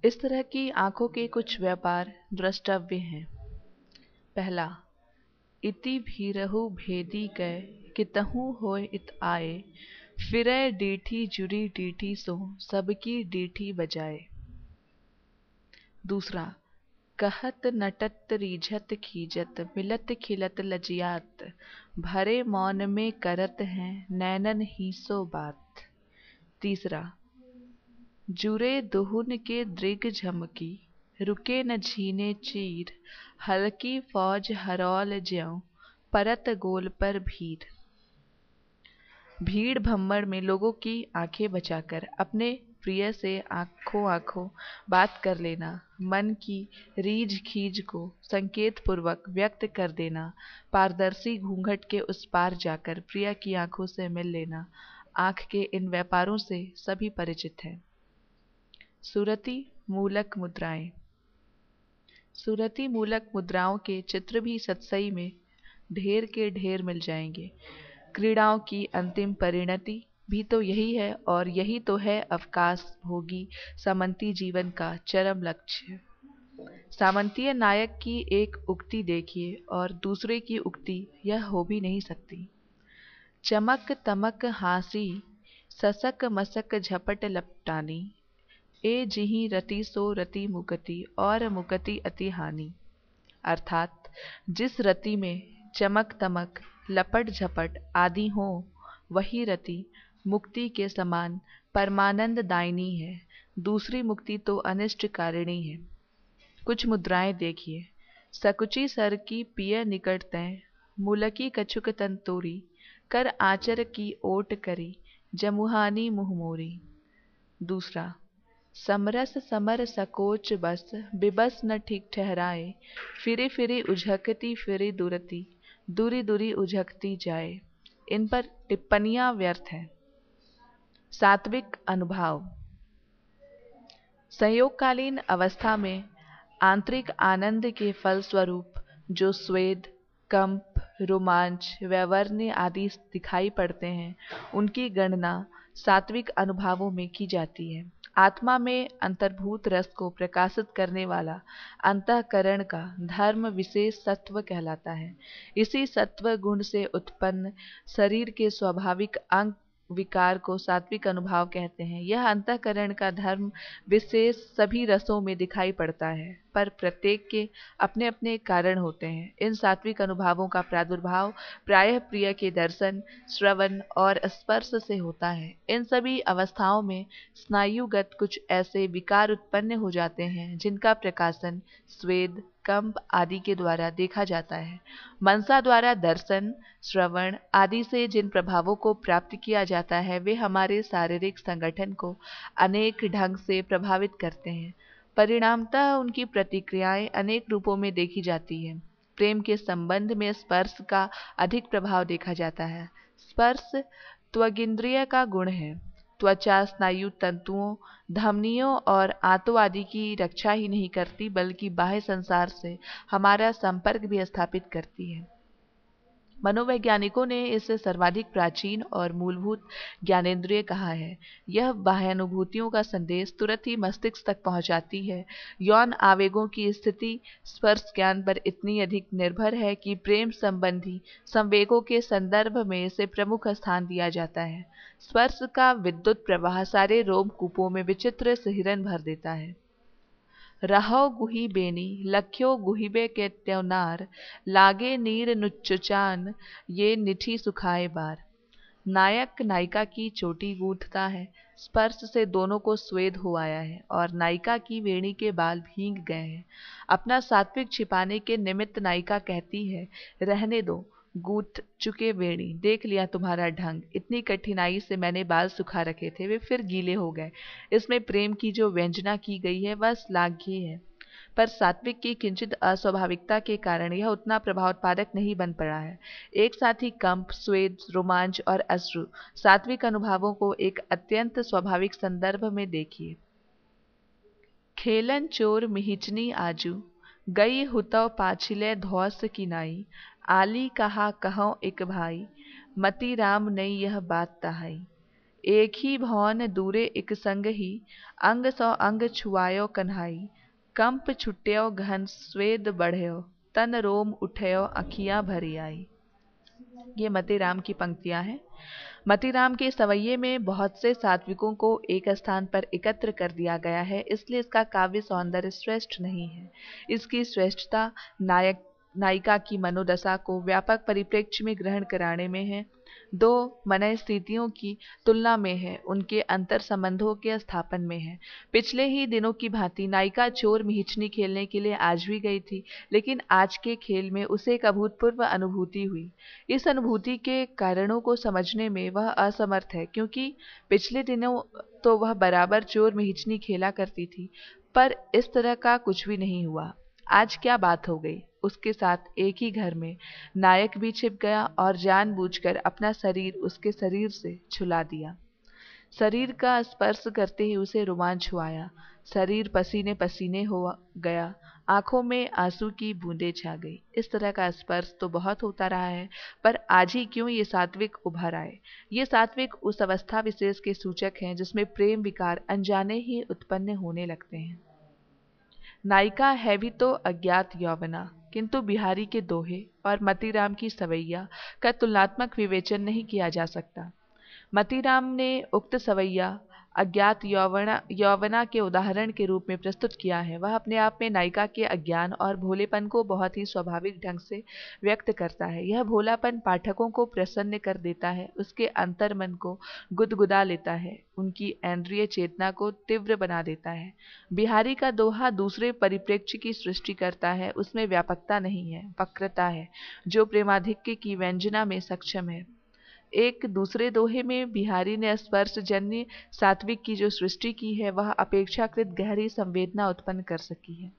इस तरह की आंखों के कुछ व्यापार द्रष्टव्य हैं। पहला, इति भीरहु भेदी कै कितहु होय इत आए, फिरै डीठी जुरी डीठी सो सबकी डीठी बजाए। दूसरा, कहत नटत रीझत खीजत मिलत खिलत लजियात, भरे मौन में करत हैं नैनन ही सो बात। तीसरा, जुरे दुहुन के दृग झमकी, रुके न झीने चीर, हल्की फौज हरौल ज्यों परत गोल पर भीड़। भीड़ भम्मड़ में लोगों की आंखें बचाकर अपने प्रिय से आंखों आंखों बात कर लेना, मन की रीझ खीझ को संकेत पूर्वक व्यक्त कर देना, पारदर्शी घूंघट के उस पार जाकर प्रिय की आंखों से मिल लेना, आंख के इन व्यापारों से सभी परिचित हैं। सूरती मूलक मुद्राएं। सूरती मूलक मुद्राओं के चित्र भी सतसई में ढेर के ढेर मिल जाएंगे। क्रीड़ाओं की अंतिम परिणति भी तो यही है, और यही तो है अवकाश भोगी सामंती जीवन का चरम लक्ष्य। सामंतीय नायक की एक उक्ति देखिए और दूसरे की उक्ति यह हो भी नहीं सकती। चमक तमक हासी ससक मसक झपट लपटानी, ए जिही रति सो रति मुकति और मुकति अति हानि। अर्थात जिस रति में चमक तमक लपट झपट आदि हो, वही रति मुक्ति के समान परमानंद दायिनी है, दूसरी मुक्ति तो अनिष्टकारिणी है। कुछ मुद्राएं देखिए। सकुची सर की पिय निकट तय, मुलकी कछुक तन तोरी, कर आचर की ओट करी, जमुहानी मुहमोरी। दूसरा, समरस समर सकोच बस, बिबस न ठीक ठहराए, फिरे फिरे उझकती फिरे दुरती, दूरी दूरी उझकती जाए। इन पर टिप्पणियां व्यर्थ हैं। सात्विक अनुभाव। संयोगकालीन अवस्था में आंतरिक आनंद के फलस्वरूप जो स्वेद, कंप, रोमांच, वैवर्ण्य आदि दिखाई पड़ते हैं, उनकी गणना सात्विक अनुभावों में की जाती है। आत्मा में अंतर्भूत रस को प्रकाशित करने वाला अंतःकरण का धर्म विशेष सत्व कहलाता है। इसी सत्व गुण से उत्पन्न शरीर के स्वाभाविक अंग विकार को सात्विक अनुभाव कहते हैं। यह अंतःकरण का धर्म विशेष सभी रसों में दिखाई पड़ता है, पर प्रत्येक के अपने अपने कारण होते हैं। इन सात्विक अनुभावों का प्रादुर्भाव प्रायः प्रिय के दर्शन, श्रवण और स्पर्श से होता है। इन सभी अवस्थाओं में स्नायुगत कुछ ऐसे विकार उत्पन्न हो जाते हैं जिनका प्रकाशन स्वेद, कंप आदि के द्वारा देखा जाता है। मनसा द्वारा दर्शन, श्रवण आदि से जिन प्रभावों को प्राप्त किया जाता है, वे हमारे शारीरिक संगठन को अनेक ढंग से प्रभावित करते हैं। परिणामतः उनकी प्रतिक्रियाएं अनेक रूपों में देखी जाती हैं। प्रेम के संबंध में स्पर्श का अधिक प्रभाव देखा जाता है। स्पर्श त्वगिंद्रिय का गुण है। त्वचा स्नायु तंतुओं, धमनियों और आंतों आदि की रक्षा ही नहीं करती, बल्कि बाह्य संसार से हमारा संपर्क भी स्थापित करती है। मनोवैज्ञानिकों ने इसे सर्वाधिक प्राचीन और मूलभूत ज्ञानेंद्रिय कहा है। यह बाह्यानुभूतियों का संदेश तुरंत ही मस्तिष्क तक पहुंचाती है। यौन आवेगों की स्थिति स्पर्श ज्ञान पर इतनी अधिक निर्भर है कि प्रेम संबंधी संवेगों के संदर्भ में इसे प्रमुख स्थान दिया जाता है। स्पर्श का विद्युत प्रवाह सारे रोमकूपों में विचित्र सिहरन भर देता है। रहो गुही बेनी लख्यो गुहिबे के त्योनार, लागे नीर नुच्चुचान ये निठी सुखाए बार। नायक नायिका की चोटी गूंथता है। स्पर्श से दोनों को स्वेद हो आया है और नायिका की वेणी के बाल भीग गए हैं। अपना सात्विक छिपाने के निमित्त नायिका कहती है, रहने दो, गूंथ चुके वेणी, देख लिया तुम्हारा ढंग, इतनी कठिनाई से मैंने बाल सुखा रखे थे, वे फिर गीले हो गए। इसमें प्रेम की जो व्यंजना की गई है वह श्लाघ्य है, पर सात्विक की किंचित अस्वाभाविकता के कारण यह उतना प्रभावोत्पादक नहीं बन पड़ा है। एक साथ ही कंप, स्वेद, रोमांच और अश्रु सात्विक अनुभवों को एक अत्यंत स्वाभाविक संदर्भ में देखिए। खेलन चोर मिहिचनी आजू, गई हुतौ पाछिले धौस की नाई, आली कहा कहो एक भाई, मती राम नई यह बात तहाई। एक ही भौन दूरे एक संग ही, अंग सौ अंग छुआयो कन्हाई, कंप छुट्यो घन स्वेद बढ़यो, तन रोम उठयो अखियां भरी आई। ये मतीराम की पंक्तियां हैं। मतीराम के सवैये में बहुत से सात्विकों को एक स्थान पर एकत्र कर दिया गया है, इसलिए इसका काव्य सौंदर्य श्रेष्ठ नहीं है। इसकी श्रेष्ठता नायक नायिका की मनोदशा को व्यापक परिप्रेक्ष्य में ग्रहण कराने में है, दो मनय स्थितियों की तुलना में है, उनके अंतर संबंधों के स्थापन में है। पिछले ही दिनों की भांति नायिका चोर मिहिचनी खेलने के लिए आज भी गई थी, लेकिन आज के खेल में उसे एक अभूतपूर्व अनुभूति हुई। इस अनुभूति के कारणों को समझने में वह असमर्थ है, क्योंकि पिछले दिनों तो वह बराबर चोर मिहिचनी खेला करती थी, पर इस तरह का कुछ भी नहीं हुआ। आज क्या बात हो गई? उसके साथ एक ही घर में नायक भी छिप गया और जानबूझकर अपना शरीर उसके शरीर से छुला दिया। शरीर का स्पर्श करते ही उसे रोमांच हुआ। शरीर पसीने पसीने हो गया, आंखों में आंसू की बूंदें छा गई। इस तरह का स्पर्श तो बहुत होता रहा है, पर आज ही क्यों ये सात्विक उभर आए? ये सात्विक उस अवस्था विशेष के सूचक हैं जिसमें प्रेम विकार अनजाने ही उत्पन्न होने लगते हैं। नायिका है भी तो अज्ञात यौवना, किंतु बिहारी के दोहे और मतीराम की सवैया का तुलनात्मक विवेचन नहीं किया जा सकता। मतीराम ने उक्त सवैया अज्ञात यौवना के उदाहरण के रूप में प्रस्तुत किया है। वह अपने आप में नायिका के अज्ञान और भोलेपन को बहुत ही स्वाभाविक ढंग से व्यक्त करता है। यह भोलापन पाठकों को प्रसन्न कर देता है, उसके अंतर्मन को गुदगुदा लेता है, उनकी इंद्रिय चेतना को तीव्र बना देता है। बिहारी का दोहा दूसरे परिप्रेक्ष्य की सृष्टि करता है, उसमें व्यापकता नहीं है, वक्रता है, जो प्रेमाधिक्य की व्यंजना में सक्षम है। एक दूसरे दोहे में बिहारी ने स्पर्श जन्य सात्विक की जो सृष्टि की है, वह अपेक्षाकृत गहरी संवेदना उत्पन्न कर सकी है।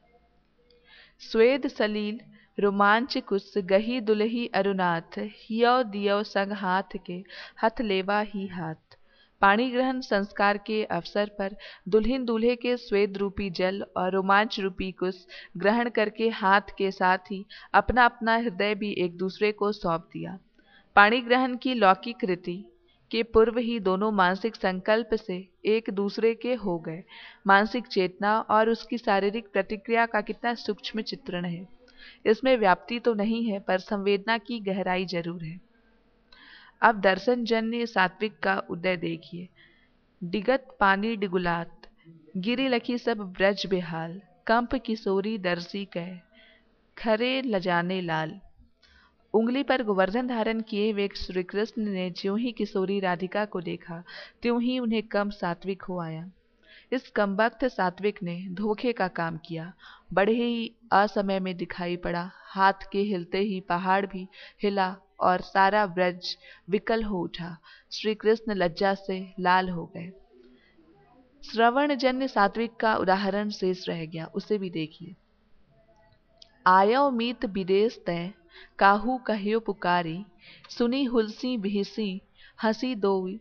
स्वेद सलील रोमांच कुस गही दुलही अरुनाथ, हियो दियो संग हाथ के हथ लेवा ही हाथ। पाणी ग्रहण संस्कार के अवसर पर दुल्हन दूल्हे के स्वेद रूपी जल और रोमांच रूपी कुश ग्रहण करके हाथ के साथ ही अपना अपना हृदय भी एक दूसरे को सौंप दिया। पाणी ग्रहण की लौकिक रीति के पूर्व ही दोनों मानसिक संकल्प से एक दूसरे के हो गए। मानसिक चेतना और उसकी शारीरिक प्रतिक्रिया का कितना सूक्ष्म चित्रण है। इसमें व्याप्ति तो नहीं है, पर संवेदना की गहराई जरूर है। अब दर्शन जन्य सात्विक का उदय देखिए। डिगत पानी डिगुलात, गिरी लखी सब ब्रज बेहाल, कंप किशोरी दर्शी कह, खरे लजाने लाल। उंगली पर गोवर्धन धारण किए हुए श्री कृष्ण ने ज्यों ही किशोरी राधिका को देखा, त्यों ही उन्हें कम सात्विक हो आया। इस कमबख्त सात्विक ने धोखे का काम किया, बड़े ही असमय में दिखाई पड़ा। हाथ के हिलते ही पहाड़ भी हिला और सारा ब्रज विकल हो उठा। श्री कृष्ण लज्जा से लाल हो गए। श्रवण जन्य सात्विक का उदाहरण शेष रह गया, उसे भी देखिए। आयो मीत विदेश तय, काहू कहियो पुकारी, सुनी हुलसी बिहसी, हंसी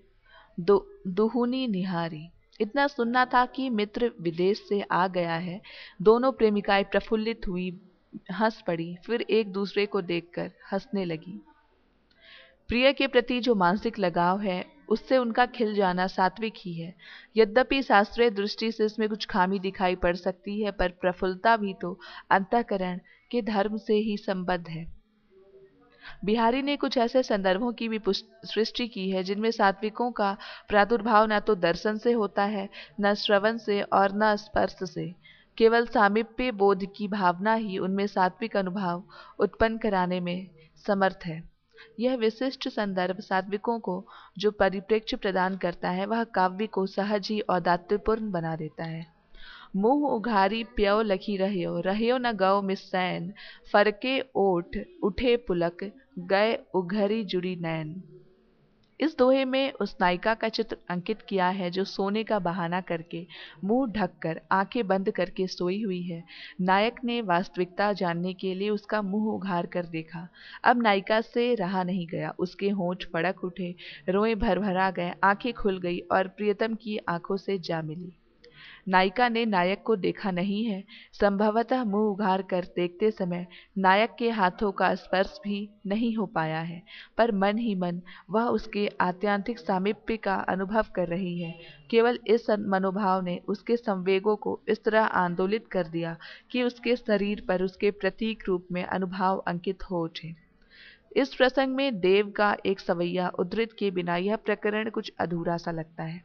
दुहुनी निहारी। इतना सुनना था कि मित्र विदेश से आ गया है। दोनों प्रेमिकाएं प्रफुल्लित हुई, हंस पड़ी, फिर एक दूसरे को देखकर हंसने लगी। प्रिय के प्रति जो मानसिक लगाव है, उससे उनका खिल जाना सात्विक ही है। यद्यपि शास्त्रीय दृष्टि से इसमें कुछ खामी दिखाई पड़ सकती है, पर प्रफुल्लता भी तो अंतःकरण के धर्म से ही संबद्ध है। बिहारी ने कुछ ऐसे संदर्भों की भी सृष्टि की है जिनमें सात्विकों का प्रादुर्भाव न तो दर्शन से होता है, न श्रवण से और न स्पर्श से। केवल सामीप्य बोध की भावना ही उनमें सात्विक अनुभाव उत्पन्न कराने में समर्थ है। यह विशिष्ट संदर्भ सात्विकों को जो परिप्रेक्ष्य प्रदान करता है, वह काव्य को सहज ही औदात्यपूर्ण बना देता है। मुंह उघारी प्यो लखी रह्यो, रह्यो न गौ मिसैन, फरके ओठ उठे पुलक, गए उघरी जुड़ी नैन। इस दोहे में उस नायिका का चित्र अंकित किया है जो सोने का बहाना करके, मुंह ढककर, आंखें बंद करके सोई हुई है। नायक ने वास्तविकता जानने के लिए उसका मुंह उघार कर देखा। अब नायिका से रहा नहीं गया, उसके होंठ फड़क उठे, रोए भरभरा गए, आंखें खुल गई और प्रियतम की आंखों से जा मिली। नायिका ने नायक को देखा नहीं है। संभवतः मुंह उघार कर देखते समय नायक के हाथों का स्पर्श भी नहीं हो पाया है, पर मन ही मन वह उसके आत्यांतिक सामीप्य का अनुभव कर रही है। केवल इस मनोभाव ने उसके संवेगों को इस तरह आंदोलित कर दिया कि उसके शरीर पर उसके प्रतीक रूप में अनुभाव अंकित हो उठे। इस प्रसंग में देव का एक सवैया उद्धृत के बिना यह प्रकरण कुछ अधूरा सा लगता है।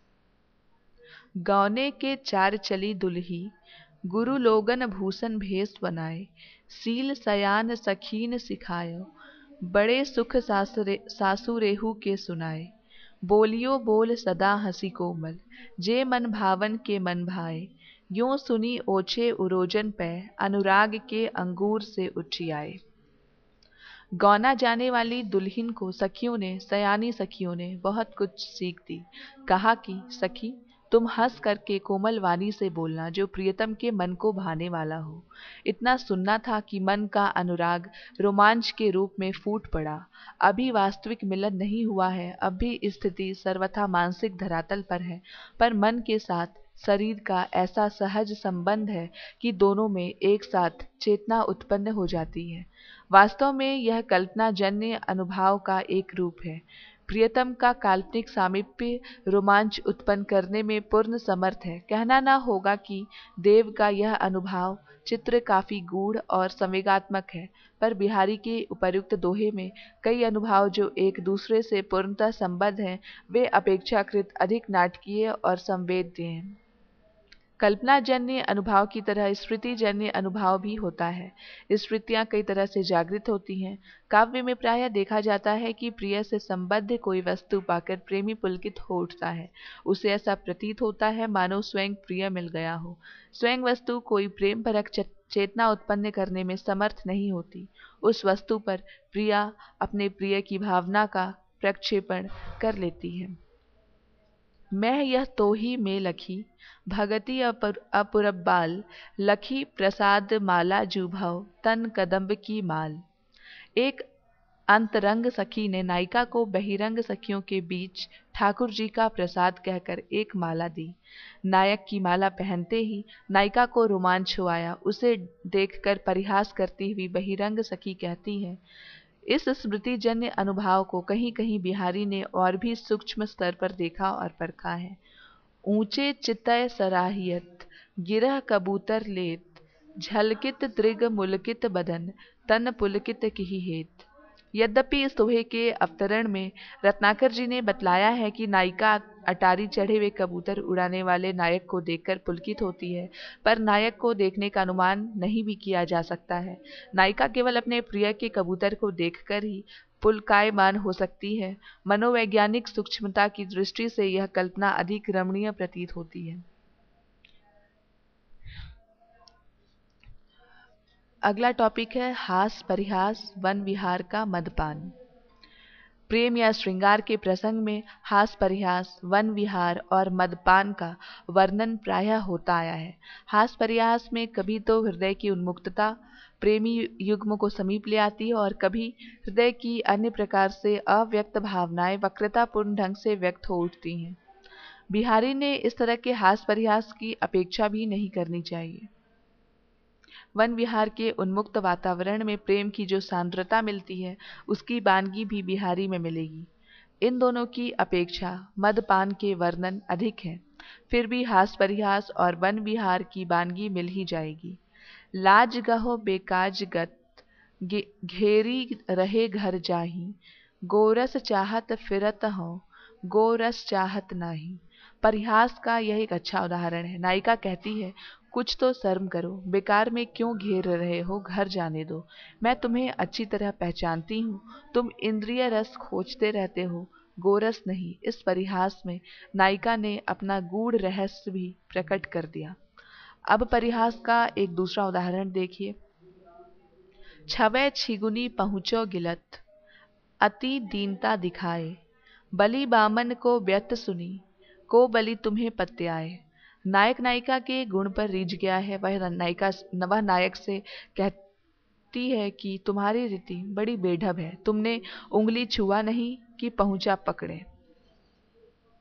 गौने के चार चली दुल्ही, गुरु लोगन भूषण भेष बनाए, सील सयान सखीन सिखायो, बड़े सुख सासु रेहू के सुनाए, बोलियो बोल सदा हंसी कोमल, जे मन भावन के मन भाए, यूं सुनी ओछे उरोजन पै, अनुराग के अंगूर से उठी आए। गौना जाने वाली दुल्हन को सखियों ने, सयानी सखियों ने बहुत कुछ सीख दी। कहा कि सखी, तुम हंस करके कोमल वाणी से बोलना जो प्रियतम के मन को भाने वाला हो। इतना सुनना था कि मन का अनुराग रोमांच के रूप में फूट पड़ा। अभी वास्तविक मिलन नहीं हुआ है, अब भी स्थिति सर्वथा मानसिक धरातल पर है, पर मन के साथ शरीर का ऐसा सहज संबंध है कि दोनों में एक साथ चेतना उत्पन्न हो जाती है। वास्तव में यह कल्पना जन्य अनुभाव का एक रूप है। प्रियतम का काल्पनिक सामीप्य रोमांच उत्पन्न करने में पूर्ण समर्थ है। कहना न होगा कि देव का यह अनुभाव चित्र काफी गूढ़ और संवेगात्मक है, पर बिहारी के उपर्युक्त दोहे में कई अनुभाव जो एक दूसरे से पूर्णतः संबद्ध हैं, वे अपेक्षाकृत अधिक नाटकीय और संवेद्य हैं। कल्पनाजन्य अनुभाव की तरह स्मृतिजन्य अनुभाव भी होता है। स्मृतियां कई तरह से जागृत होती हैं। काव्य में प्रायः देखा जाता है कि प्रिय से संबद्ध कोई वस्तु पाकर प्रेमी पुलकित हो उठता है। उसे ऐसा प्रतीत होता है मानो स्वयं प्रिय मिल गया हो। स्वयं वस्तु कोई प्रेम परक चेतना उत्पन्न करने में समर्थ नहीं होती। उस वस्तु पर प्रिया अपने प्रिय की भावना का प्रक्षेपण कर लेती है। मैं यह तो ही में लखी, भगति अपुरब्बाल, लखी प्रसाद माला जुभव, तन कदम्ब की माल। एक अंतरंग सखी ने नायिका को बहिरंग सखियों के बीच ठाकुर जी का प्रसाद कहकर एक माला दी। नायक की माला पहनते ही नायिका को रोमांच हो आया। उसे देखकर परिहास करती हुई बहिरंग सखी कहती है। इस स्मृतिजन्य अनुभाव को कहीं कहीं बिहारी ने और भी सूक्ष्म स्तर पर देखा और परखा है। ऊंचे चितय सराहियत, गिरह कबूतर लेत, झलकित दृग मुलकित बदन, तन पुलकित किहि हेत। यद्यपि इस दोहे के अवतरण में रत्नाकर जी ने बतलाया है कि नायिका अटारी चढ़े हुए कबूतर उड़ाने वाले नायक को देखकर पुलकित होती है, पर नायक को देखने का अनुमान नहीं भी किया जा सकता है। नायिका केवल अपने प्रिय के कबूतर को देखकर ही पुलकायमान हो सकती है। मनोवैज्ञानिक सूक्ष्मता की दृष्टि से यह कल्पना अधिक रमणीय प्रतीत होती है। अगला टॉपिक है हास परिहास वन विहार का मदपान। प्रेम या श्रृंगार के प्रसंग में हास परिहास, वन विहार और मदपान का वर्णन प्रायः होता आया है। हास परिहास में कभी तो हृदय की उन्मुक्तता प्रेमी युग्म को समीप ले आती है और कभी हृदय की अन्य प्रकार से अव्यक्त भावनाएं वक्रतापूर्ण ढंग से व्यक्त हो उठती हैं। बिहारी ने इस तरह के हास परिहास की अपेक्षा भी नहीं करनी चाहिए। वन विहार के उन्मुक्त वातावरण में प्रेम की जो सांद्रता मिलती है, उसकी बानगी भी बिहारी में मिलेगी। इन दोनों की अपेक्षा मदपान के वर्णन अधिक है, फिर भी हास परिहास और वन विहार की बानगी मिल ही जाएगी। लाज गहो बेकाज गत, घेरी रहे घर जाही, गोरस चाहत फिरत हो, गोरस चाहत नाही। परिहास का यह एक अच्छा उदाहरण है। नायिका कहती है, कुछ तो शर्म करो, बेकार में क्यों घेर रहे हो, घर जाने दो। मैं तुम्हें अच्छी तरह पहचानती हूँ, तुम इंद्रिय रस खोजते रहते हो, गोरस नहीं। इस परिहास में नायिका ने अपना गूढ़ रहस्य भी प्रकट कर दिया। अब परिहास का एक दूसरा उदाहरण देखिए। छवै छिगुनी पहुँचो गिलत, अति दीनता दिखाए, बलि बामन को व्यत सुनी, को बलि तुम्हें पत्याए। नायक नायिका के गुण पर रीझ गया है। वह नायक से कहती है कि तुम्हारी रीति बड़ी बेढब है, तुमने उंगली छुआ नहीं कि पहुंचा पकड़े।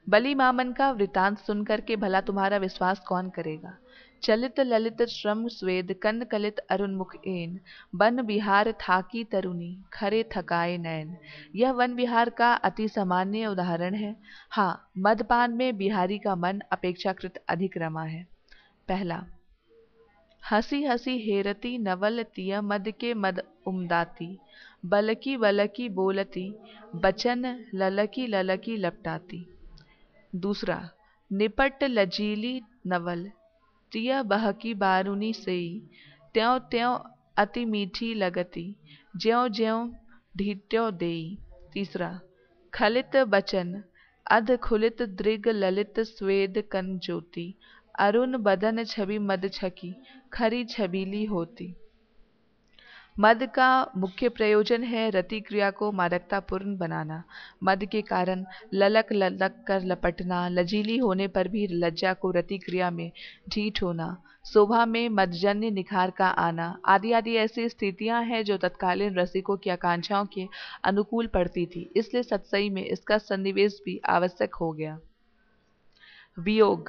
बलि मामन का वृतांत सुनकर के भला तुम्हारा विश्वास कौन करेगा। चलित ललित श्रम स्वेद कन कलित अरुण मुख एन, वन विहार थाकी तरुणी खरे थकाए नैन। यह वन विहार का अति सामान्य उदाहरण है। हाँ, मदपान में बिहारी का मन अपेक्षाकृत अधिक रमा है। पहला, हंसी हंसी हेरती नवल तिय मद के मद उमदाती, बलकी बलकी बोलती बचन ललकी ललकी लपटाती। दूसरा, निपट लजीली नवल तिय बहकी बारुनी सेई, त्यों त्यों अति मीठी लगती ज्यों ज्यों ढीट्यो देई। तीसरा, खलित बचन अध खुलित दृग ललित स्वेद कन ज्योति, अरुण बदन छवि मद छकी खरी छबीली होती। मद का मुख्य प्रयोजन है रति क्रिया को मादकतापूर्ण बनाना। मद के कारण ललक ललक कर लपटना, लजीली होने पर भी लज्जा को रति क्रिया में ढीठ होना, शोभा में मदजन्य निखार का आना आदि आदि ऐसी स्थितियां हैं जो तत्कालीन रसिकों की आकांक्षाओं के अनुकूल पड़ती थी। इसलिए सतसई में इसका सन्निवेश भी आवश्यक हो गया। वियोग।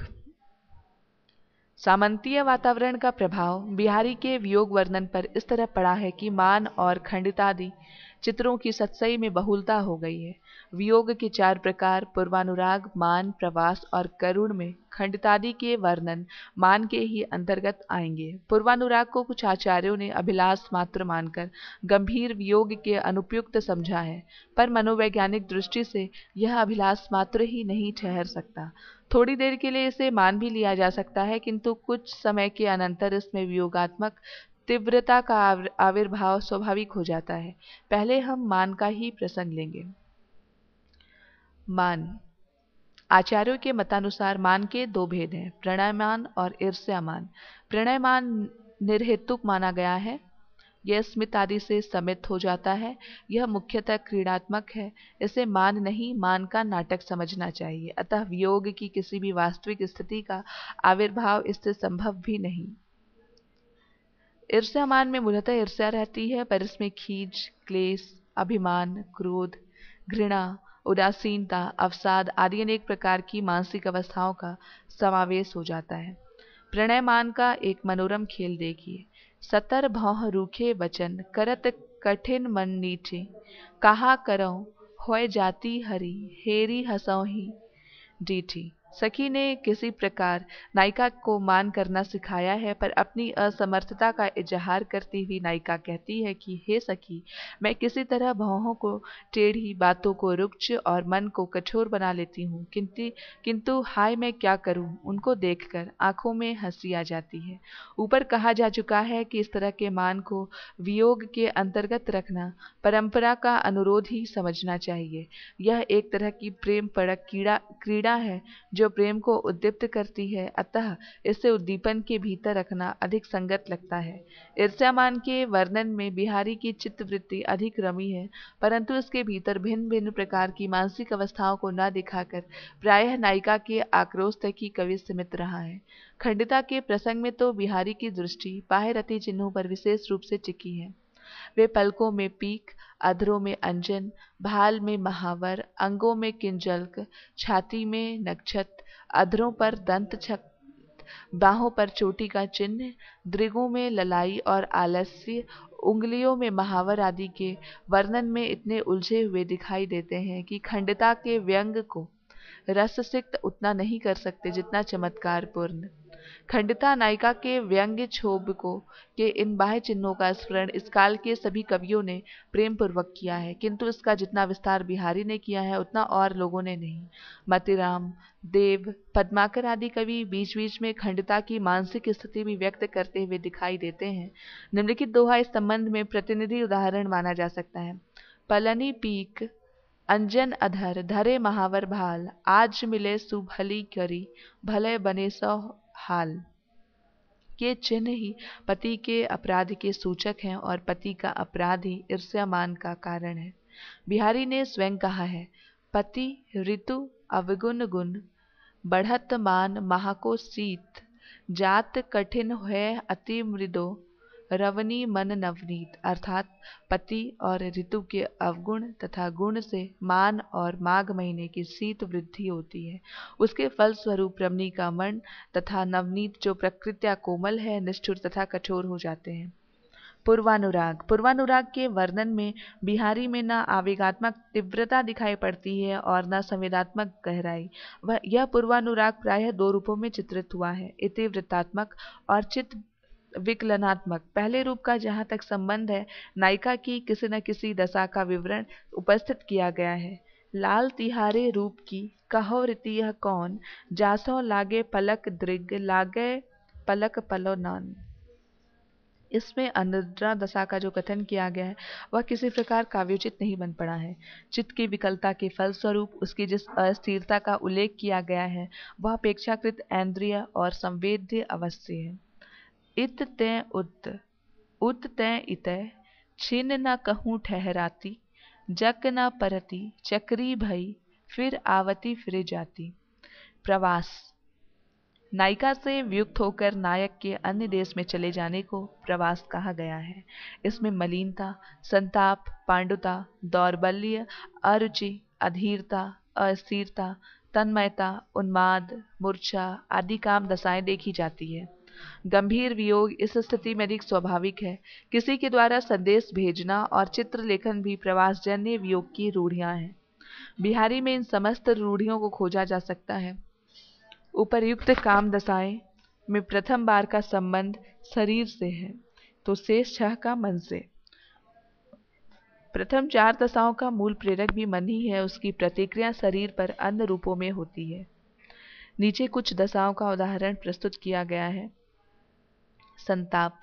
सामंतीय वातावरण का प्रभाव बिहारी के वियोग वर्णन पर इस तरह पड़ा है कि मान और खंडितादि चित्रों की सतसई में बहुलता हो गई है। वियोग के 4 प्रकार पूर्वानुराग, मान, प्रवास और करुण में खंडितादि के वर्णन मान के ही अंतर्गत आएंगे। पूर्वानुराग को कुछ आचार्यों ने अभिलाष मात्र मानकर गंभीर वियोग के अनुपयुक्त समझा है, पर मनोवैज्ञानिक दृष्टि से यह अभिलाष मात्र ही नहीं ठहर सकता। थोड़ी देर के लिए इसे मान भी लिया जा सकता है, किंतु कुछ समय के अनंतर इसमें वियोगात्मक तीव्रता का आविर्भाव स्वाभाविक हो जाता है। पहले हम मान का ही प्रसंग लेंगे। मान। आचार्यों के मतानुसार मान के 2 भेद हैं, प्रणयमान और ईर्ष्यामान। प्रणयमान निर्हेतुक माना गया है। यह स्मित आदि से समित हो जाता है। यह मुख्यतः क्रीड़ात्मक है। इसे मान नहीं, मान का नाटक समझना चाहिए। अतः वियोग की किसी भी वास्तविक स्थिति का आविर्भाव इससे संभव भी नहीं। ईर्ष्यामान में मूलतः ईर्ष्या रहती है, पर इसमें खीज, क्लेश, अभिमान, क्रोध, घृणा, उदासीनता, अवसाद आदि अनेक प्रकार की मानसिक अवस्थाओं का समावेश हो जाता है। प्रणयमान का एक मनोरम खेल देखिए। सतर भौह रूखे वचन करत कठिन मन नीचे, कहा करऊं होय जाती हरी हेरी हंसौही डीठी। सखी ने किसी प्रकार नायिका को मान करना सिखाया है, पर अपनी असमर्थता का इजहार करती हुई नायिका कहती है कि हे सखी, मैं किसी तरह भौहों को टेढ़ी, बातों को रुक्ष और मन को कठोर बना लेती हूँ, किंतु हाय मैं क्या करूँ, उनको देखकर आंखों में हंसी आ जाती है। ऊपर कहा जा चुका है कि इस तरह के मान को वियोग के अंतर्गत रखना परंपरा का अनुरोध ही समझना चाहिए। यह एक तरह की प्रेम परक क्रीड़ा है जो प्रेम को उद्दीप्त करती है, अतः इसे उद्दीपन के भीतर रखना अधिक संगत लगता है। ईर्ष्यामान के वर्णन में बिहारी की चित्तवृत्ति अधिक रमी है, परंतु इसके भीतर भिन्न भिन्न प्रकार की मानसिक अवस्थाओं को न दिखाकर प्रायः नायिका के आक्रोश तक ही कवि सीमित रहा है। खंडिता के प्रसंग में तो बिहारी की दृष्टि बाह्य रति चिन्हों पर विशेष रूप से टिकी है। वे पलकों में पीक, अधरों में अंजन, भाल में महावर, अंगों में किंजल्क, छाती में नक्षत, अधरों पर दंत छक, बाहों पर चोटी का चिन्ह, दृगों में ललाई और आलस्य, उंगलियों में महावर आदि के वर्णन में इतने उलझे हुए दिखाई देते हैं कि खंडिता के व्यंग को रससिक्त उतना नहीं कर सकते जितना चमत्कारपूर्ण। खंडिता नायिका के व्यंग्य क्षोभ को के इन बाह्य चिन्हों का स्मरण इस काल के सभी कवियों ने प्रेम पूर्वक किया है, किंतु इसका जितना विस्तार बिहारी ने किया है उतना और लोगों ने नहीं। मतिराम, देव, पद्माकर आदि कवि बीच बीच में खंडिता की मानसिक स्थिति भी व्यक्त करते हुए दिखाई देते हैं। निम्नलिखित दोहा इस संबंध में प्रतिनिधि उदाहरण माना जा सकता है। पलनी पीक अंजन अधर धरे महावर भाल, आज मिले सुभली करी भले बने सौ हाल। ये चिन्ह ही पति के अपराध के सूचक हैं और पति का अपराध ही ईर्ष्यामान का कारण है। बिहारी ने स्वयं कहा है, पति ऋतु अवगुण गुण बढ़त मान महाको शीत, जात कठिन है अति मृदो रवनी मन नवनीत अर्थात पति और ऋतु के अवगुण तथा गुण से मान और माघ महीने की शीत वृद्धि होती है। उसके फल स्वरूप रमणी का मन तथा नवनीत जो प्रकृत्या कोमल है निष्ठुर तथा कठोर हो जाते हैं। पूर्वानुराग। पूर्वानुराग के वर्णन में बिहारी में न आवेगात्मक तीव्रता दिखाई पड़ती है और न संवेदात्मक गहराई। वह यह पूर्वानुराग प्रायः दो रूपों में चित्रित हुआ है, इतिवृत्तात्मक और चित्त विकलनात्मक। पहले रूप का जहाँ तक संबंध है, नायिका की किसी न किसी दशा का विवरण उपस्थित किया गया है। लाल तिहारे रूप की कहो रीति यह कौन, जासो लागे पलक दृग लागे पलक पलो नान। इसमें अनिद्रा दशा का जो कथन किया गया है वह किसी प्रकार काव्योचित नहीं बन पड़ा है। चित्त की विकलता के फलस्वरूप उसकी जिस अस्थिरता का उल्लेख किया गया है वह अपेक्षाकृत ऐन्द्रिय और संवेद्य अवश्य है। इत तै उत तै इतै छिन्न न कहूँ ठहराती, जक न परती चक्री भई फिर आवती फिरे जाती। प्रवास। नायिका से वियुक्त होकर नायक के अन्य देश में चले जाने को प्रवास कहा गया है। इसमें मलिनता, संताप, पांडुता, दौर्बल्य, अरुचि, अधीरता, अस्थिरता, तन्मयता, उन्माद, मूर्छा आदि काम दशाएं देखी जाती है। गंभीर वियोग इस स्थिति में अधिक स्वाभाविक है। किसी के द्वारा संदेश भेजना और चित्र लेखन भी प्रवासजन्य वियोग की रूढ़ियां हैं। बिहारी में इन समस्त रूढ़ियों को खोजा जा सकता है। उपर्युक्त काम दशाएं में प्रथम बार का संबंध शरीर से है तो शेष 6 का मन से। प्रथम 4 दशाओं का मूल प्रेरक भी मन ही है, उसकी प्रतिक्रिया शरीर पर अन्य रूपों में होती है। नीचे कुछ दशाओं का उदाहरण प्रस्तुत किया गया है। संताप।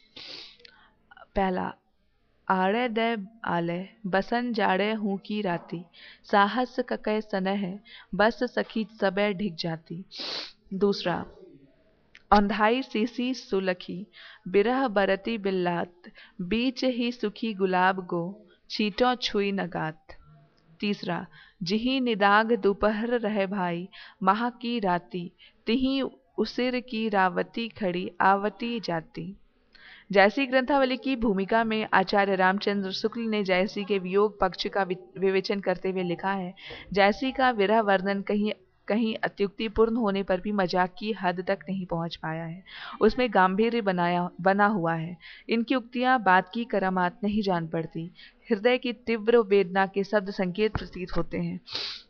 पहला, आड़े दे आले बसन जाड़े हूँ की राती, साहस ककै सनह बस सखी सबे ढिग जाती। दूसरा, औंधाई सीसी सुलखी बिरह बरती बिल्लात, बीच ही सुखी गुलाब गो छीटों छुई नगात। तीसरा, जिही निदाग दोपहर रहे भाई, माह की राती तिही उसिर की रावती खड़ी आवती जाती। जयसी ग्रंथावली की भूमिका में आचार्य रामचंद्र शुक्ल ने जयसी के वियोग पक्ष का विवेचन करते हुए लिखा है, जयसी का विरह वर्णन कहीं कहीं अत्युक्तिपूर्ण होने पर भी मजाक की हद तक नहीं पहुंच पाया है। उसमें गांभीर्य बना हुआ है। इनकी उक्तियां बात की करामात नहीं जान पड़ती, हृदय की तीव्र वेदना के शब्द संकेत प्रतीत होते हैं।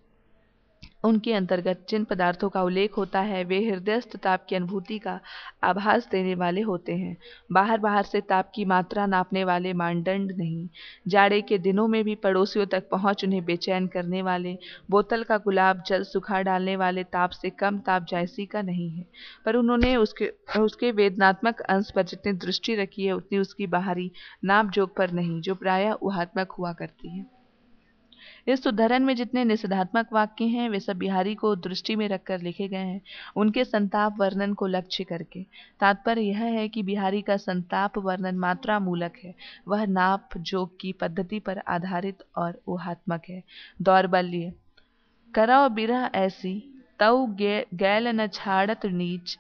उनके अंतर्गत जिन पदार्थों का उल्लेख होता है वे हृदयस्थ ताप की अनुभूति का आभास देने वाले होते हैं, बाहर से ताप की मात्रा नापने वाले मानदंड नहीं। जाड़े के दिनों में भी पड़ोसियों तक पहुंच उन्हें बेचैन करने वाले, बोतल का गुलाब जल सुखा डालने वाले ताप से कम ताप जयसी का नहीं है, पर उन्होंने उसके वेदनात्मक अंश पर जितनी दृष्टि रखी है उतनी उसकी बाहरी नाप जोग पर नहीं, जो प्रायः ऊहात्मक हुआ करती है। इस उद्धरण में जितने निषेधात्मक वाक्य हैं वे सब बिहारी को दृष्टि में रखकर लिखे गए हैं, उनके संताप वर्णन को लक्ष्य करके। तात्पर्य यह है कि बिहारी का संताप वर्णन मात्रा मूलक है, वह नाप जोग की पद्धति पर आधारित और ऊहात्मक है। दौर्बल्य। करौ बिरह ऐसी तऊ गैल न छाड़त नीच,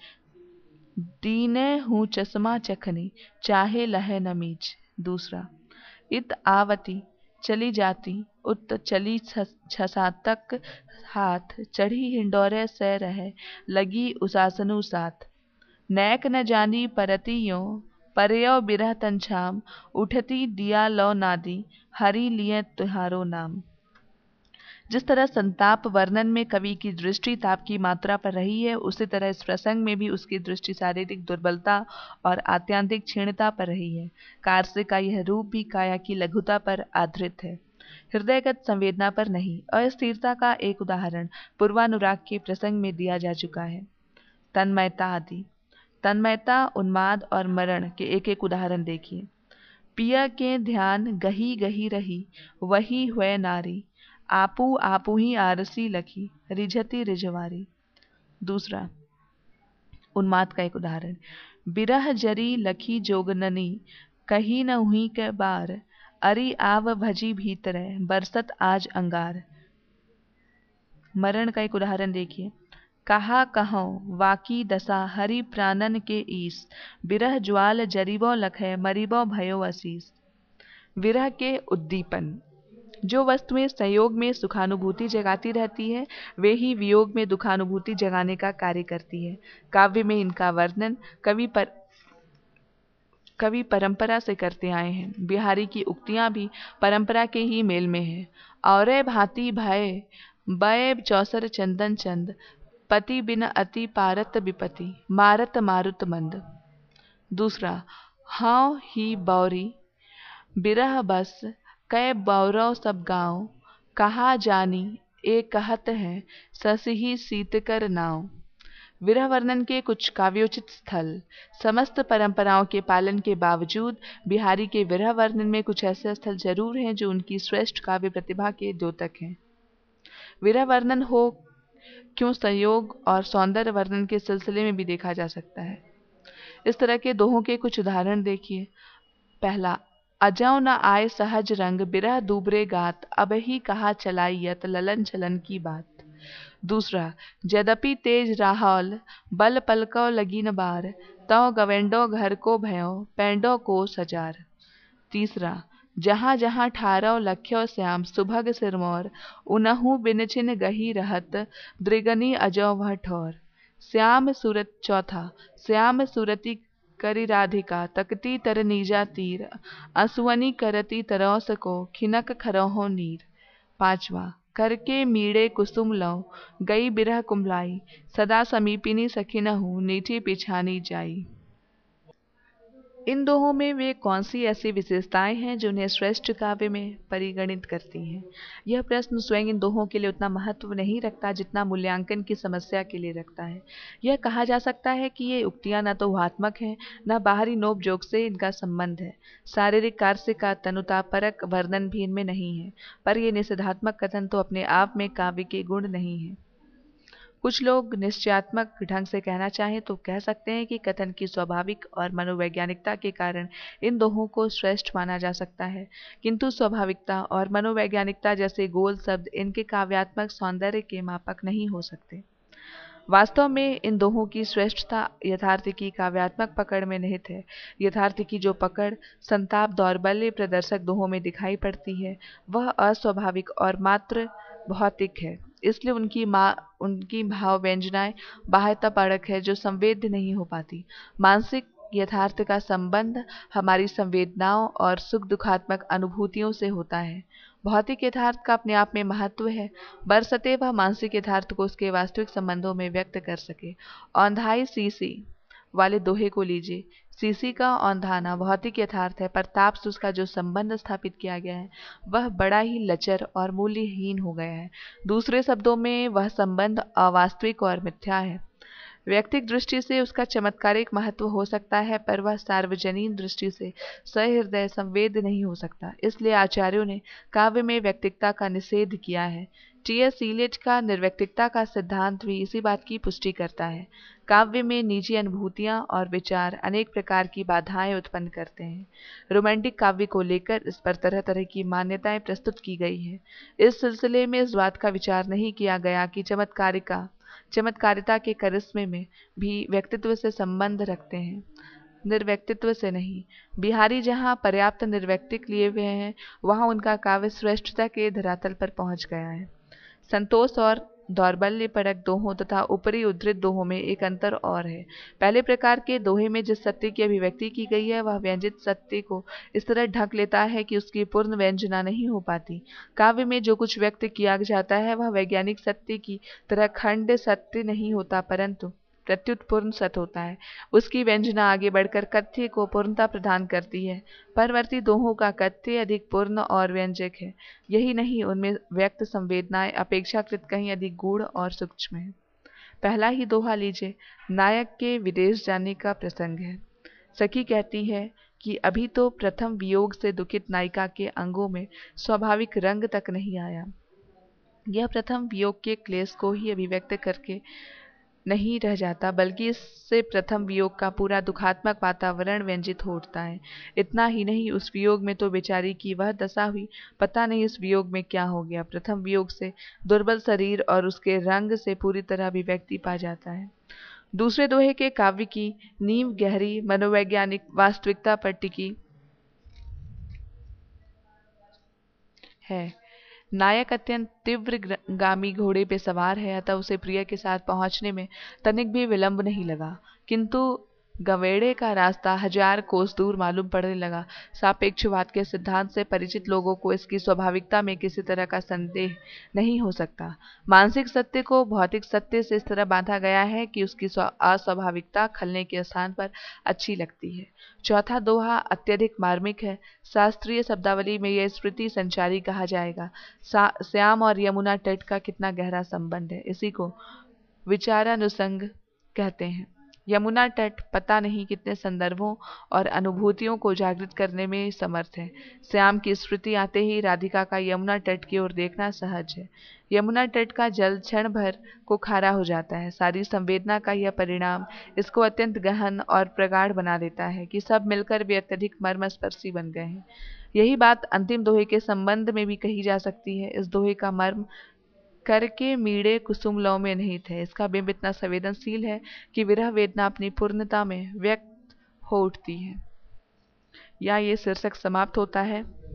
दीने हूँ चश्मा चखनी चाहे लहे न मीच। दूसरा, इत आवती चली जाती उत चली छसातक हाथ, चढ़ी हिंडोरे से रहे लगी उसासनु साथ। नैक न जानी परती यों परयो बिरह तनछाम, उठती दिया लो नादी हरि लिए तुहारो नाम। जिस तरह संताप वर्णन में कवि की दृष्टि ताप की मात्रा पर रही है, उसी तरह इस प्रसंग में भी उसकी दृष्टि शारीरिक दुर्बलता और आत्यांतिक क्षीणता पर रही है। कार्य का यह रूप भी काया की लघुता पर आधारित है, हृदयगत संवेदना पर नहीं। अस्थिरता का एक उदाहरण पूर्वानुराग के प्रसंग में दिया जा चुका है। तन्मयता आदि। तन्मयता, उन्माद और मरण के एक एक उदाहरण देखिए। पिया के ध्यान गही गही रही, वही हुए नारी, आपू आपू ही आरसी लखी, रिझती रिझवारी। दूसरा, उन्माद का एक उदाहरण। बिरह जरी लखी जोगननी, कही न हुई के बार, अरि आव भजी भीतरे, बरसत आज अंगार। मरण का एक उदाहरण देखिए। कहा कहो वाकी दशा हरि प्राणन के ईस, बिरह ज्वाल जरिबो लखै मरिबो भयो असीस। विरह के उद्दीपन। जो वस्तुएं संयोग में सुखानुभूति जगाती रहती है, वे ही वियोग में दुखानुभूति जगाने का कार्य करती है। काव्य में इनका वर्णन कवि परंपरा से करते आए हैं। बिहारी की उक्तियां भी परंपरा के ही मेल में है। औरे भांति भय बय चौसर चंदन चंद, पति बिन अति पारत विपति, मारत मारुत मंद। दूसरा, हाँ ही बौरी बिरह बस, कै बौरव सब गाँव, कहा जानी ए कहत है, ससही सीतकर नाव। विरह वर्णन के कुछ काव्योचित स्थल। समस्त परंपराओं के पालन के बावजूद बिहारी के विरह वर्णन में कुछ ऐसे स्थल जरूर हैं जो उनकी श्रेष्ठ काव्य प्रतिभा के द्योतक हैं। विरह वर्णन हो क्यों संयोग और सौंदर्य वर्णन के सिलसिले में भी देखा जा सकता है। इस तरह के दोहों के कुछ उदाहरण देखिए। पहला, अजौ न आए सहज रंग, बिरह दूबरे गात, अब ही कहा चलाइयत ललन चलन की बात। दूसरा, यद्यपि तेज राहौल, बल पलकौ लगी न बार, तौ गवेंडो घर को भयो, पैंडो को सजार। तीसरा, जहाँ जहाँ ठारौ लख्यो श्याम, सुभग सिरमौर, उनहु बिनचिन गही रहत, दृगनी अजौ वह ठौर। श्याम सूरत। चौथा, श्याम सूरति करी राधिका, तकती तर नीजा तीर, असुअनी करती तरौस को, खिनक खरौहो नीर। पांचवा, करके मीड़े कुसुम लौ, गई बिरह कुम्हलाई, सदा समीपिनी सखिनहु, नीठी पिछानी जाई। इन दोहों में वे कौन सी ऐसी विशेषताएं हैं जो उन्हें श्रेष्ठ काव्य में परिगणित करती हैं? यह प्रश्न स्वयं इन दोहों के लिए उतना महत्व नहीं रखता जितना मूल्यांकन की समस्या के लिए रखता है। यह कहा जा सकता है कि ये उक्तियां न तो ऊहात्मक हैं, न बाहरी नोक जोक से इनका संबंध है। शारीरिक कार्य का तनुतापरक वर्णन भी इनमें नहीं है, पर ये निषेधात्मक कथन तो अपने आप में काव्य के गुण नहीं है। कुछ लोग निश्चयात्मक ढंग से कहना चाहें तो कह सकते हैं कि कथन की स्वाभाविक और मनोवैज्ञानिकता के कारण इन दोहों को श्रेष्ठ माना जा सकता है, किंतु स्वाभाविकता और मनोवैज्ञानिकता जैसे गोल शब्द इनके काव्यात्मक सौंदर्य के मापक नहीं हो सकते। वास्तव में इन दोहों की श्रेष्ठता यथार्थ की काव्यात्मक पकड़ में निहित है। यथार्थ की जो पकड़ संताप दौर्बल्य प्रदर्शक दोहों में दिखाई पड़ती है, वह अस्वाभाविक और मात्र भौतिक है। इसलिए उनकी भाव व्यंजनाएं बाह्यतापरक है, जो संवेद्य नहीं हो पाती। मानसिक यथार्थ का संबंध हमारी संवेदनाओं और सुख दुखात्मक अनुभूतियों से होता है। भौतिक यथार्थ का अपने आप में महत्व है, बरसते वह मानसिक यथार्थ को उसके वास्तविक संबंधों में व्यक्त कर सके। औंधाई सीसी वाले दोहे को लीजिए। सीसी का औंधाना भौतिक यथार्थ है, पर ताप से उसका जो संबंध स्थापित किया गया है वह बड़ा ही लचर और मूल्यहीन हो गया है। दूसरे शब्दों में वह संबंध अवास्तविक और मिथ्या है। व्यक्तिक दृष्टि से उसका चमत्कारिक महत्व हो सकता है, पर वह सार्वजनीन दृष्टि से सहृदय संवेद नहीं हो सकता। इसलिए आचार्यों ने काव्य में व्यक्तिकता का निषेध किया है। टी.एस. इलियट का निर्व्यक्तिकता का सिद्धांत भी इसी बात की पुष्टि करता है। काव्य में निजी अनुभूतियां और विचार अनेक प्रकार की बाधाएं उत्पन्न करते हैं। रोमांटिक काव्य को लेकर इस पर तरह तरह की मान्यताएं प्रस्तुत की गई है। इस सिलसिले में इस बात का विचार नहीं किया गया कि चमत्कारिता के करिश्मे में भी व्यक्तित्व से संबंध रखते हैं, निर्व्यक्तित्व से नहीं। बिहारी जहाँ पर्याप्त निर्व्यक्तिक लिए हुए हैं, वहाँ उनका काव्य श्रेष्ठता के धरातल पर पहुँच गया है। संतोष और दौर्बल्य परक दोहों तथा ऊपरी उद्धृत दोहों में एक अंतर और है। पहले प्रकार के दोहे में जिस सत्य की अभिव्यक्ति की गई है, वह व्यंजित सत्य को इस तरह ढक लेता है कि उसकी पूर्ण व्यंजना नहीं हो पाती। काव्य में जो कुछ व्यक्त किया जाता है वह वैज्ञानिक सत्य की तरह खंड सत्य नहीं होता, परंतु प्रत्युत पूर्ण सत्य होता है। उसकी व्यंजना आगे बढ़कर कथ्य को पूर्णता प्रदान करती है। परवर्ती दोहों का कथ्य अधिक पूर्ण और व्यंजक है। यही नहीं, उनमें व्यक्त संवेदनाएं अपेक्षाकृत कहीं अधिक गूढ़ और सूक्ष्म है। पहला ही दोहा लीजिए। नायक के विदेश जाने का प्रसंग है। सखी कहती है कि अभी तो प्रथम वियोग से दुखित नायिका के अंगों में स्वाभाविक रंग तक नहीं आया। यह प्रथम वियोग के क्लेश को ही अभिव्यक्त करके नहीं रह जाता, बल्कि इससे प्रथम वियोग का पूरा दुखात्मक वातावरण व्यंजित हो उठता है। इतना ही नहीं, उस वियोग में तो बेचारी की वह दशा हुई, पता नहीं उस वियोग में क्या हो गया। प्रथम वियोग से दुर्बल शरीर और उसके रंग से पूरी तरह अभिव्यक्ति पा जाता है। दूसरे दोहे के काव्य की नींव गहरी मनोवैज्ञानिक वास्तविकता पर टिकी है। नायक अत्यंत तीव्रगामी घोड़े पे सवार है, अतः उसे प्रिया के साथ पहुंचने में तनिक भी विलंब नहीं लगा। किंतु गवेड़े का रास्ता 1000 कोस दूर मालूम पड़ने लगा। सापेक्षवाद के सिद्धांत से परिचित लोगों को इसकी स्वाभाविकता में किसी तरह का संदेह नहीं हो सकता। मानसिक सत्य को भौतिक सत्य से इस तरह बांधा गया है कि उसकी अस्वाभाविकता खलने के स्थान पर अच्छी लगती है। चौथा दोहा अत्यधिक मार्मिक है। शास्त्रीय शब्दावली में यह स्मृति संचारी कहा जाएगा। श्याम और यमुना तट का कितना गहरा संबंध है, इसी को विचारानुसंग कहते हैं। यमुना तट पता नहीं कितने संदर्भों और अनुभूतियों को जागृत करने में समर्थ है। श्याम की स्मृति आते ही राधिका का यमुना तट की ओर देखना सहज है। यमुना तट का जल क्षण भर को खारा हो जाता है। सारी संवेदना का यह परिणाम इसको अत्यंत गहन और प्रगाढ़ बना देता है कि सब मिलकर वे अत्यधिक मर्मस्पर्शी बन गए हैं। यही बात अंतिम दोहे के संबंध में भी कही जा सकती है। इस दोहे का मर्म करके मीड़े कुसुम लौ में निहित है। इसका बिंब इतना संवेदनशील है कि विरह वेदना अपनी पूर्णता में व्यक्त हो उठती है। या ये शीर्षक समाप्त होता है।